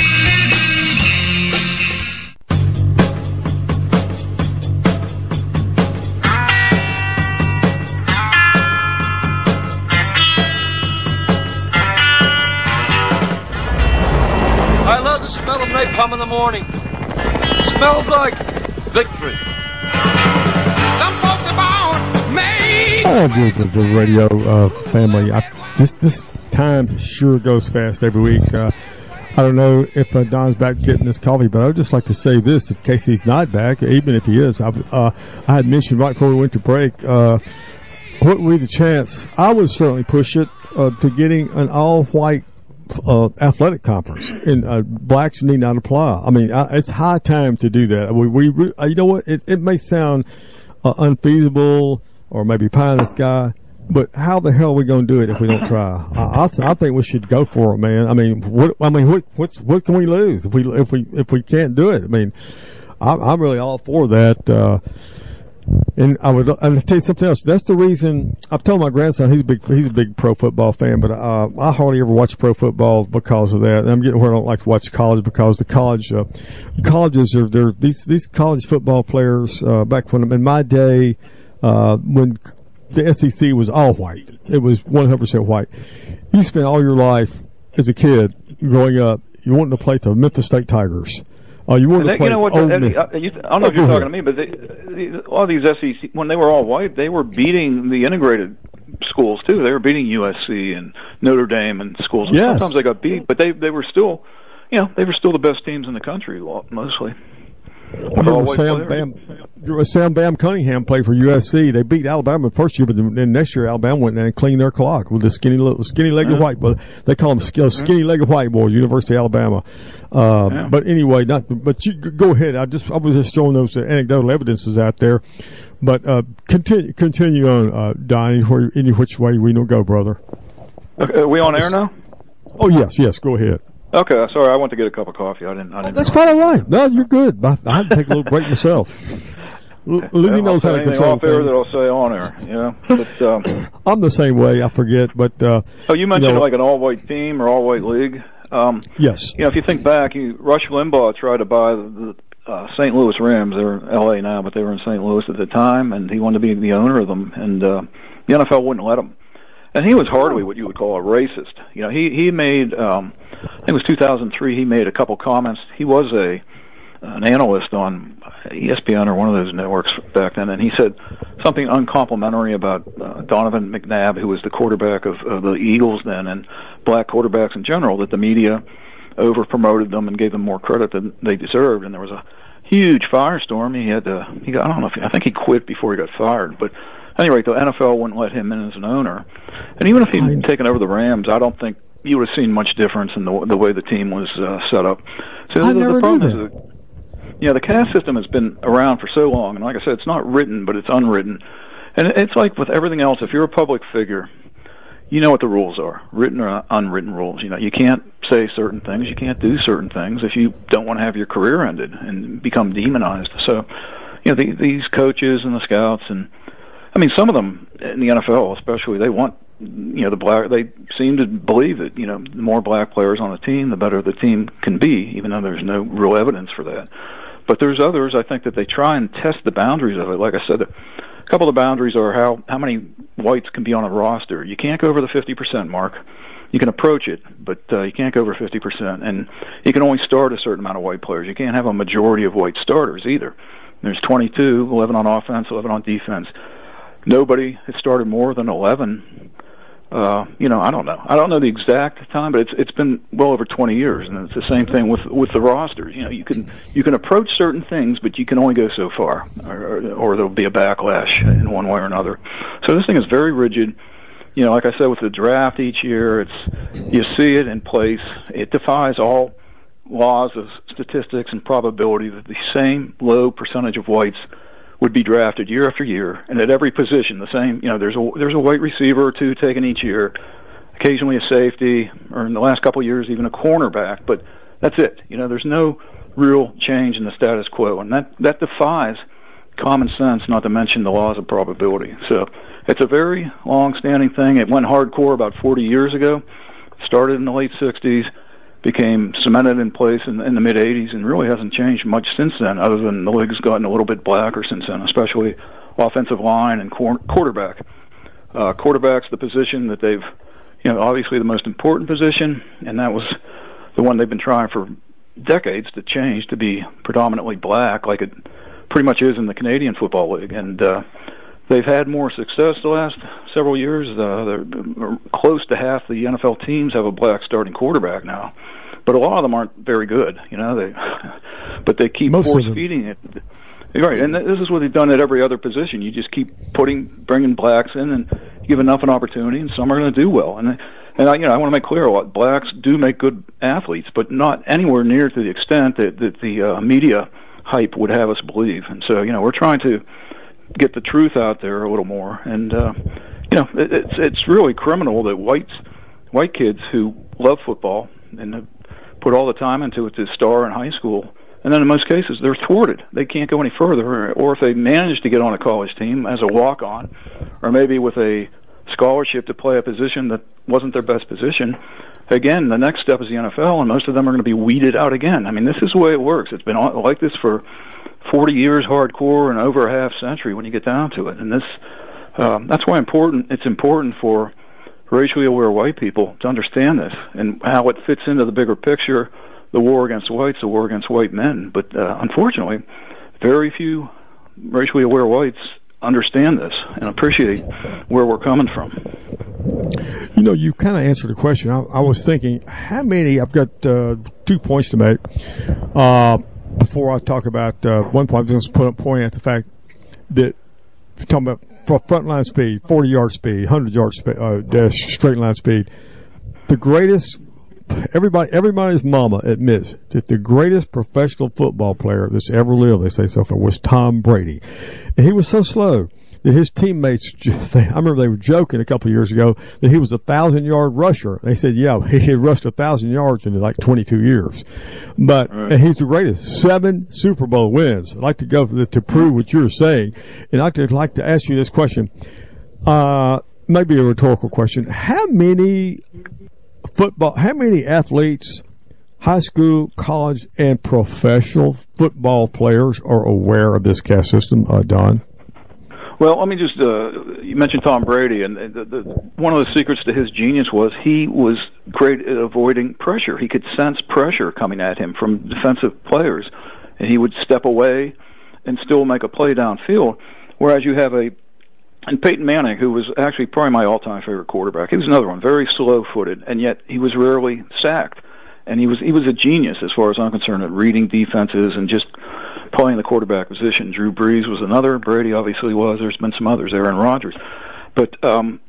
Smell of napalm in the morning. Smells like victory. Some folks are born made. Oh, the, the radio uh, family. I, this this time sure goes fast every week. Uh, I don't know if uh, Don's back getting this coffee, but I would just like to say this in case he's not back, even if he is. I, uh, I had mentioned right before we went to break, uh, what would be the chance? I would certainly push it uh, to getting an all-white Uh, athletic conference, and uh, blacks need not apply. I mean, I, it's high time to do that. We, we, uh, you know what? It, it may sound uh, unfeasible or maybe pie in the sky, but how the hell are we going to do it if we don't try? I, I, th- I think we should go for it, man. I mean, what? I mean, what? What's what can we lose if we if we if we can't do it? I mean, I'm, I'm really all for that. Uh, And I would, I'm gonna tell you something else. That's the reason I've told my grandson he's a big, he's a big pro football fan, but uh, I hardly ever watch pro football because of that. And I'm getting where I don't like to watch college because the college, uh, colleges are they're these these college football players. Uh, back when in my day, uh, when the S E C was all white. It was one hundred percent white. You spent all your life as a kid growing up, you wanted to play the Memphis State Tigers. Uh, you wanted they, to play you know what? Ole The, Miss. I, you, I don't know Oh, if you're go talking to me, but they, the, all these S E C, when they were all white, they were beating the integrated schools too. They were beating U S C and Notre Dame and schools. Yes. Sometimes they got beat, but they they were still, you know, they were still the best teams in the country mostly. I remember Sam Bam, Sam Bam Cunningham played for U S C. They beat Alabama the first year, but then next year Alabama went in and cleaned their clock with the skinny, little, skinny-legged Yeah. white. But they call them skinny-legged white boys, University of Alabama. Uh, Yeah. But anyway, not. But you go ahead. I just I was just throwing those anecdotal evidences out there. But uh, continue continue on, uh, Don. Any, any which way we don't go, brother. Okay, are we on air now? Oh yes, yes. Go ahead. Okay, sorry, I went to get a cup of coffee. I didn't. I didn't. That's quite all right. No, you're good. I, I had to take a little break myself. L- Lizzie Yeah, knows I'll how to say control anything off air things. that I'll say on air. Yeah, but um, I'm the same way. I forget, but uh, oh, you mentioned know, like an all-white team or all-white league. Um, yes. You know, if you think back, you, Rush Limbaugh tried to buy the, the uh, Saint Louis Rams. They're in L A now, but they were in Saint Louis at the time, and he wanted to be the owner of them, and uh, the N F L wouldn't let him. And he was hardly what you would call a racist. You know, he he made, um, I think it was two thousand three. He made a couple comments. He was a an analyst on E S P N or one of those networks back then, and he said something uncomplimentary about uh, Donovan McNabb, who was the quarterback of, of the Eagles then, and black quarterbacks in general. That the media over promoted them and gave them more credit than they deserved. And there was a huge firestorm. He had to. He got, I don't know if he, I think he quit before he got fired, but. At any rate, the N F L wouldn't let him in as an owner. And even if he'd taken over the Rams, I don't think you would have seen much difference in the the way the team was uh, set up. So I the, never the problem knew is, that, you know, the caste system has been around for so long, and like I said, it's not written, but it's unwritten. And it's like with everything else, if you're a public figure, you know what the rules are, written or unwritten rules. You know, you can't say certain things, you can't do certain things if you don't want to have your career ended and become demonized. So, you know, the, these coaches and the scouts and I mean, some of them in the N F L, especially, they want, you know, the black. They seem to believe that, you know, the more black players on the team, the better the team can be, even though there's no real evidence for that. But there's others, I think, that they try and test the boundaries of it. Like I said, a couple of the boundaries are how how many whites can be on a roster. You can't go over the fifty percent mark. You can approach it, but uh, you can't go over fifty percent. And you can only start a certain amount of white players. You can't have a majority of white starters either. There's twenty-two, eleven on offense, eleven on defense. Nobody has started more than eleven. Uh, you know, I don't know. I don't know the exact time, but it's it's been well over twenty years, and it's the same thing with with the rosters. You know, you can you can approach certain things, but you can only go so far, or, or there'll be a backlash in one way or another. So this thing is very rigid. You know, like I said, with the draft each year, it's you see it in place. It defies all laws of statistics and probability that the same low percentage of whites would be drafted year after year, and at every position, the same. You know, there's a there's a white receiver or two taken each year, occasionally a safety, or in the last couple of years, even a cornerback. But that's it. You know, there's no real change in the status quo, and that that defies common sense. Not to mention the laws of probability. So it's a very long-standing thing. It went hardcore about forty years ago. Started in the late sixties. Became cemented in place in, in the mid eighties, and really hasn't changed much since then, other than the league's gotten a little bit blacker since then, especially offensive line and quar- quarterback. Uh, quarterback's the position that they've, you know, obviously the most important position, and that was the one they've been trying for decades to change to be predominantly black, like it pretty much is in the Canadian Football League. And uh, they've had more success the last several years. Uh, they're close to half the N F L teams have a black starting quarterback now. But a lot of them aren't very good, you know. They, but they keep Most force feeding it, right? And this is what they've done at every other position. You just keep putting, bringing blacks in, and give enough an opportunity, and some are going to do well. And and I, you know, I want to make clear, a lot blacks do make good athletes, but not anywhere near to the extent that that the uh, media hype would have us believe. And so, you know, we're trying to get the truth out there a little more. And uh, you know, it, it's it's really criminal that whites, white kids who love football and have put all the time into it to star in high school, and then in most cases they're thwarted. They can't go any further, or, or if they manage to get on a college team as a walk-on, or maybe with a scholarship to play a position that wasn't their best position, again, the next step is the N F L, and most of them are going to be weeded out again. I mean, this is the way it works. It's been like this for forty years hardcore and over a half century when you get down to it. And this um, that's why important. It's important for racially aware white people to understand this and how it fits into the bigger picture, the war against whites, the war against white men. But uh, unfortunately, very few racially aware whites understand this and appreciate where we're coming from. You know, you kind of answered the question. I, I was thinking, how many, I've got uh, two points to make. Uh, before I talk about uh, one point, I was going to put a point at the fact that you're talking about for front line speed, forty-yard speed, hundred-yard spe- uh, dash, straight line speed. The greatest, everybody, everybody's mama admits that the greatest professional football player that's ever lived, they say so far, was Tom Brady. And he was so slow that his teammates, I remember they were joking a couple of years ago that he was a thousand-yard rusher. They said, yeah, he had rushed a thousand yards in like twenty-two years. But right. And he's the greatest. Seven Super Bowl wins. I'd like to go for the, to prove what you're saying. And I'd like to ask you this question, uh, maybe a rhetorical question. How many football, how many athletes, high school, college, and professional football players are aware of this caste system, uh, Don? Well, let me just, uh, you mentioned Tom Brady, and the, the, one of the secrets to his genius was he was great at avoiding pressure. He could sense pressure coming at him from defensive players, and he would step away and still make a play downfield, whereas you have a, and Peyton Manning, who was actually probably my all-time favorite quarterback, he was another one, very slow-footed, and yet he was rarely sacked. And he was he was a genius as far as I'm concerned at reading defenses and just playing the quarterback position. Drew Brees was another. Brady obviously was. There's been some others. Aaron Rodgers. But um,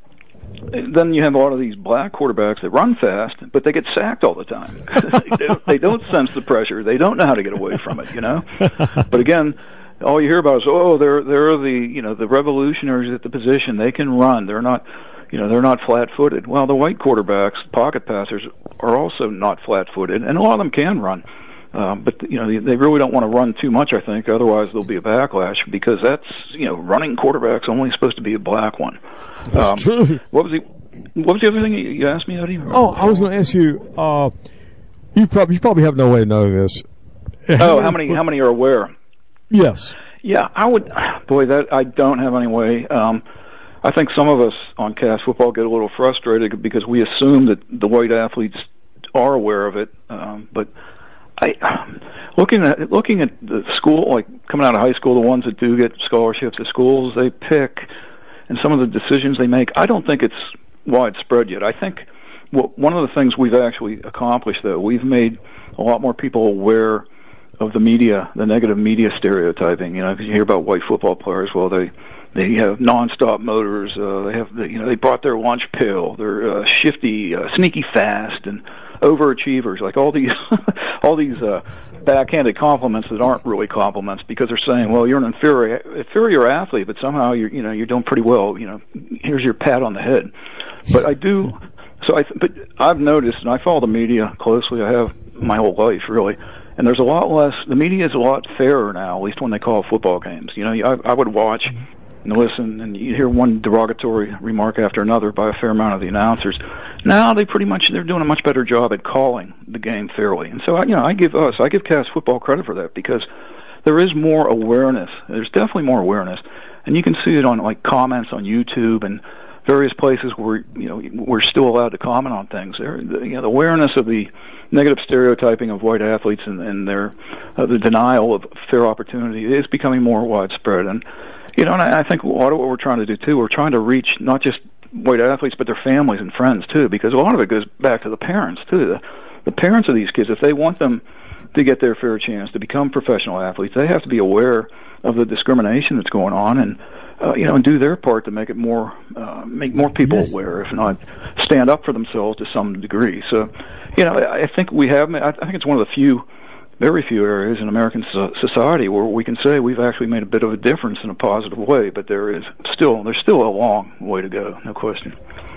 then you have a lot of these black quarterbacks that run fast, but they get sacked all the time. they, don't, they don't sense the pressure. They don't know how to get away from it, you know. But again, all you hear about is, oh, they're they're the you know the revolutionaries at the position. They can run. They're not. You know, they're not flat-footed. Well, the white quarterbacks, pocket passers, are also not flat-footed, and a lot of them can run. Um, but, you know, they, they really don't want to run too much, I think, otherwise there'll be a backlash, because that's, you know, running quarterback's only supposed to be a black one. That's um, true. What was the What was the other thing you asked me, Eddie? Oh, I was going to ask you, uh, you probably you probably have no way to know this. How oh, many, how many how many are aware? Yes. Yeah, I would, boy, that I don't have any way. Um I think some of us on Cass football get a little frustrated because we assume that the white athletes are aware of it. Um, but I, looking at looking at the school, like coming out of high school, the ones that do get scholarships to schools they pick, and some of the decisions they make, I don't think it's widespread yet. I think well, one of the things we've actually accomplished, though, we've made a lot more people aware of the media, the negative media stereotyping. You know, because you hear about white football players, well, they. They have nonstop motors. Uh, they have, the, you know, they brought their lunch pill. They're uh, shifty, uh, sneaky fast, and overachievers. Like all these, all these uh, backhanded compliments that aren't really compliments because they're saying, "Well, you're an inferior, inferior athlete, but somehow you're, you know, you're doing pretty well. You know, here's your pat on the head." But I do. So I, but I've noticed, and I follow the media closely. I have my whole life, really. And there's a lot less. The media is a lot fairer now, at least when they call football games. You know, I, I would watch. And listen, and you hear one derogatory remark after another by a fair amount of the announcers. Now they pretty much they're doing a much better job at calling the game fairly, and so I, you know I give us I give Cass football credit for that because there is more awareness. There's definitely more awareness, and you can see it on like comments on YouTube and various places where you know we're still allowed to comment on things. There, the, you know, the awareness of the negative stereotyping of white athletes and, and their uh, the denial of fair opportunity is becoming more widespread. And You know, and I think a lot of what we're trying to do, too, we're trying to reach not just white athletes, but their families and friends, too, because a lot of it goes back to the parents, too. The, the parents of these kids, if they want them to get their fair chance to become professional athletes, they have to be aware of the discrimination that's going on and, uh, you know, and do their part to make it more, uh, make more people yes. aware, if not stand up for themselves to some degree. So, you know, I think we have, I think it's one of the few very few areas in American society where we can say we've actually made a bit of a difference in a positive way, but there is still there's still a long way to go, no question.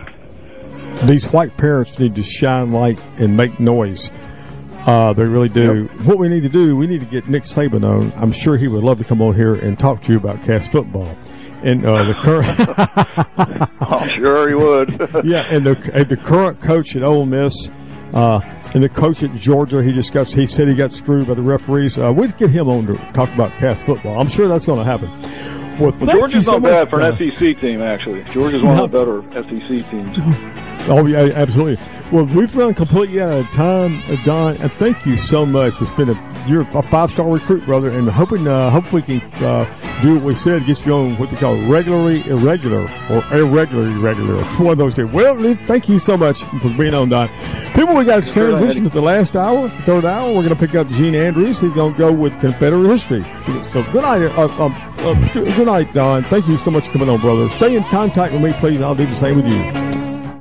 These white parents need to shine light and make noise. Uh, they really do. Yep. What we need to do, we need to get Nick Saban on. I'm sure he would love to come on here and talk to you about Cass football. And uh, the current, I'm sure he would. yeah, and the and the current coach at Ole Miss. Uh, And the coach at Georgia, he just got, he said he got screwed by the referees. Uh, we'd get him on to talk about Cass football. I'm sure that's going to happen. Well, well Georgia's not so bad for an S E C team, actually. Georgia's one of the better S E C teams. Oh, yeah, absolutely. Well, we've run completely out of time, uh, Don, and thank you so much. It's been a, you're a five-star recruit, brother, and hoping, uh, hope we can uh, do what we said, get you on what they call regularly irregular or irregularly irregular. One of those two. Well, thank you so much for being on, Don. People, we got to transition to the last hour, the third hour. We're going to pick up Gene Andrews. He's going to go with Confederate history. So good night, uh, uh, uh, good night, Don. Thank you so much for coming on, brother. Stay in contact with me, please, and I'll do the same with you.